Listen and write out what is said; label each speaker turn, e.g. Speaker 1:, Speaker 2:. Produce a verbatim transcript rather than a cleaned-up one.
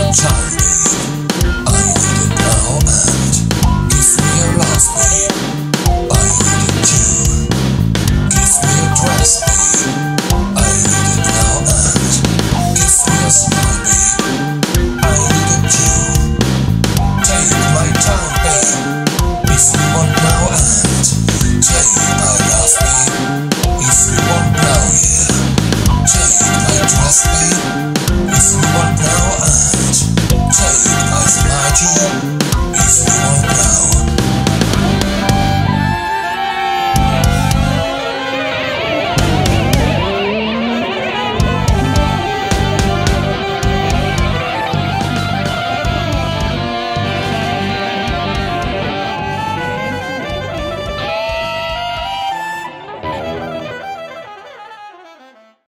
Speaker 1: time, babe. I need it now and kiss me your last, babe. I need it too. Kiss me your twice, babe. I need it now and kiss me your smile, babe. I need it too. Take my time, babe. If you want now and take my last, babe. If you want now, yeah. Take my dress, babe. If you want now and take my smile too.